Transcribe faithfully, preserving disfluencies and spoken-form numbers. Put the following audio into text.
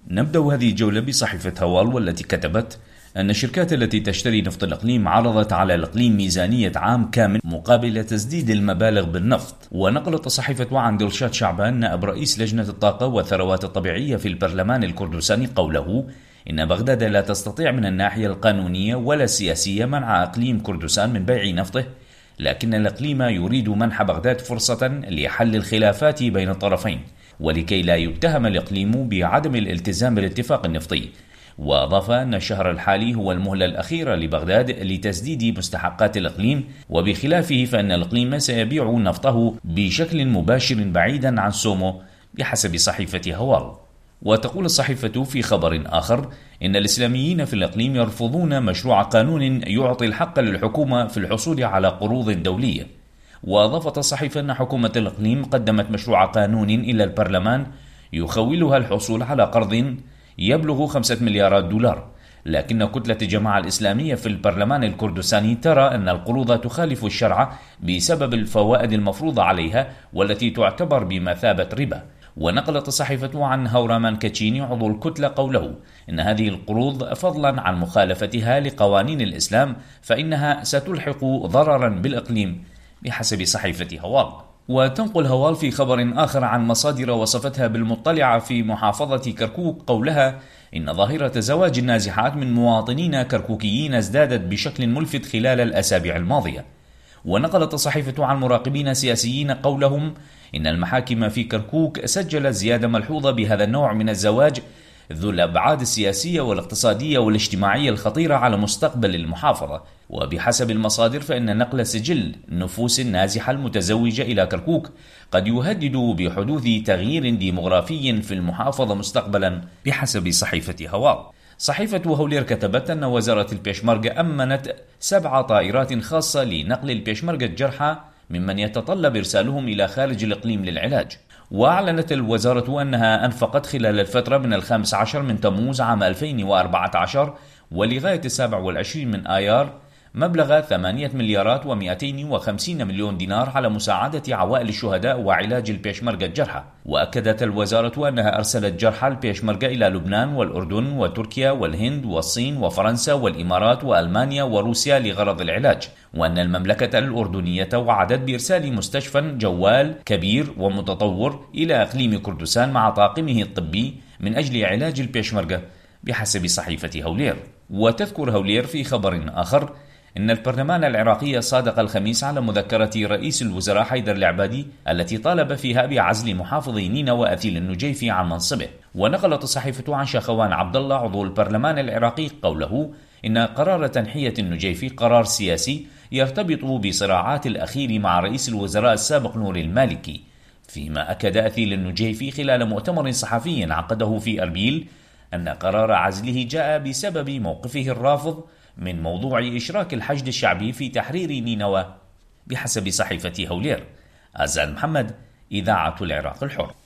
نبدأ هذه الجولة بصحيفة هوال، والتي كتبت أن الشركات التي تشتري نفط الإقليم عرضت على الإقليم ميزانية عام كامل مقابل تسديد المبالغ بالنفط. ونقلت الصحيفة عن دلشاد شعبان نائب رئيس لجنة الطاقة والثروات الطبيعية في البرلمان الكردستاني قوله إن بغداد لا تستطيع من الناحية القانونية ولا السياسية منع إقليم كردستان من بيع نفطه، لكن الإقليم يريد منح بغداد فرصة لحل الخلافات بين الطرفين ولكي لا يتهم الإقليم بعدم الالتزام بالاتفاق النفطي. وأضاف أن الشهر الحالي هو المهلة الأخيرة لبغداد لتسديد مستحقات الإقليم، وبخلافه فإن الإقليم سيبيع نفطه بشكل مباشر بعيدا عن سومو بحسب صحيفة هوال. وتقول الصحيفة في خبر آخر إن الإسلاميين في الإقليم يرفضون مشروع قانون يعطي الحق للحكومة في الحصول على قروض دولية. وأضافت الصحيفة أن حكومة الإقليم قدمت مشروع قانون إلى البرلمان يخولها الحصول على قرض يبلغ خمسة مليارات دولار، لكن كتلة الجماعة الإسلامية في البرلمان الكردستاني ترى أن القروض تخالف الشرع بسبب الفوائد المفروضة عليها والتي تعتبر بمثابة ربا. ونقلت الصحيفة عن هورامان كاتشيني عضو الكتلة قوله إن هذه القروض فضلا عن مخالفتها لقوانين الإسلام فإنها ستلحق ضررا بالإقليم بحسب صحيفة هوال. وتنقل هوال في خبر آخر عن مصادر وصفتها بالمطلعة في محافظة كركوك قولها إن ظاهرة زواج النازحات من مواطنين كركوكيين ازدادت بشكل ملفت خلال الأسابيع الماضية. ونقلت الصحيفة عن مراقبين سياسيين قولهم إن المحاكم في كركوك سجلت زيادة ملحوظة بهذا النوع من الزواج ذو الأبعاد السياسية والاقتصادية والاجتماعية الخطيرة على مستقبل المحافظة. وبحسب المصادر فإن نقل سجل نفوس النازحة المتزوجة إلى كركوك قد يهدد بحدوث تغيير ديمغرافي في المحافظة مستقبلا بحسب صحيفة هوال. صحيفة هولير كتبت أن وزارة البيشمركة أمنت سبع طائرات خاصة لنقل البيشمركة الجرحى ممن يتطلب إرسالهم إلى خارج الإقليم للعلاج. وأعلنت الوزارة أنها أنفقت خلال الفترة من الخامس عشر من تموز عام ألفين وأربعة عشر ولغاية السابع والعشرين من آيار مبلغ ثمانية مليارات ومئتين وخمسين مليون دينار على مساعدة عوائل الشهداء وعلاج البيشمركة الجرحى. وأكدت الوزارة أنها أرسلت جرحى البيشمركة إلى لبنان والأردن وتركيا والهند والصين وفرنسا والإمارات وألمانيا وروسيا لغرض العلاج، وأن المملكة الأردنية وعدت بإرسال مستشفى جوال كبير ومتطور إلى إقليم كردستان مع طاقمه الطبي من أجل علاج البيشمركة بحسب صحيفة هولير. وتذكر هولير في خبر آخر إن البرلمان العراقي صادق الخميس على مذكرة رئيس الوزراء حيدر العبادي التي طالب فيها بعزل محافظ نينوى أثيل النجيفي عن منصبه. ونقلت الصحيفة عن شخوان عبد الله عضو البرلمان العراقي قوله إن قرار تنحية النجيفي قرار سياسي يرتبط بصراعات الأخير مع رئيس الوزراء السابق نور المالكي. فيما أكد أثيل النجيفي خلال مؤتمر صحفي عقده في أربيل أن قرار عزله جاء بسبب موقفه الرافض من موضوع إشراك الحشد الشعبي في تحرير نينوى بحسب صحيفة هولير. أزال محمد، إذاعة العراق الحر.